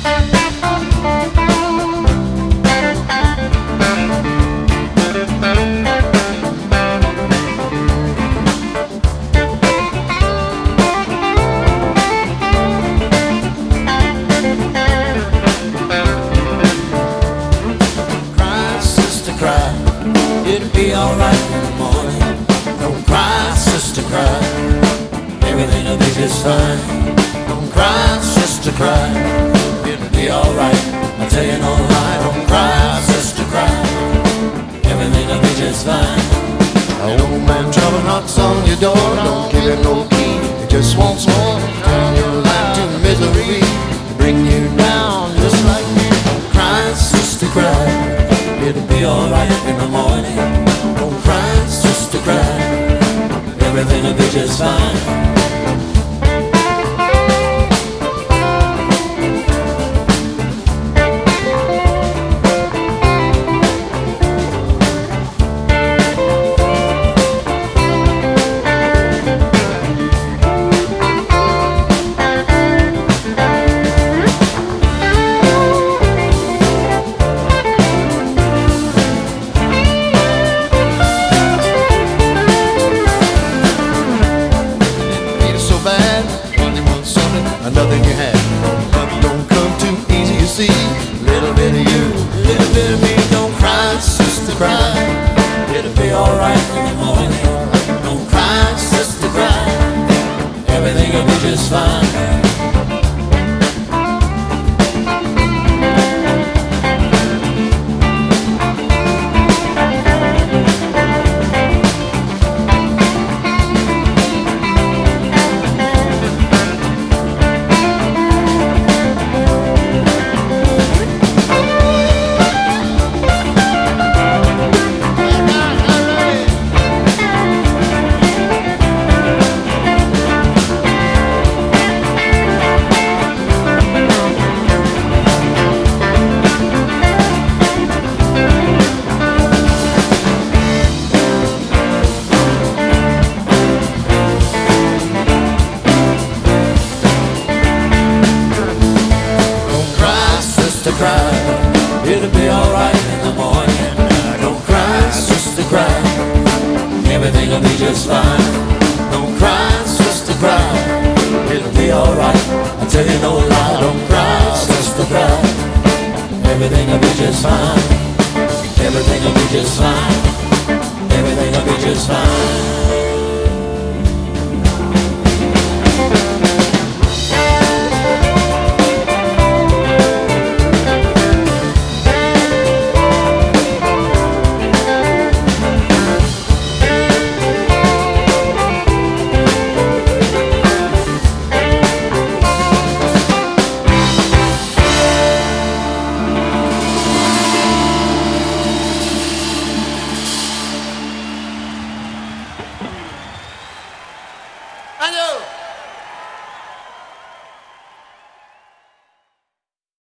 It'll be alright in the morning. Don't cry, sister, cry. Everything'll be just fine. Don't cry, sister, cry. It'll be alright. I tell you no lie. Don't cry, sister, cry. Everything'll be just fine. An old man trouble knocks on your door. Don't give him no key. He just wants more. Turn your life to misery. Bring you down just like me. Don't cry, sister, cry. It'll be alright in the morning. Don't cry, sister, cry. Everything'll be just fine. Nothing you had, but don't come too easy, you see. Little bit of you, little bit of me. Don't cry, sister, cry. It'll be alright in the morning. Don't cry, sister, cry. Everything'll be just fine. It'll be alright in the morning. Don't cry, sister, cry. Everything'll be just fine. Don't cry, sister, cry. It'll be alright. I tell you no lie. Don't cry, sister, cry. Everything'll be just fine. Everything'll be just fine. Everything'll be just fine. I know.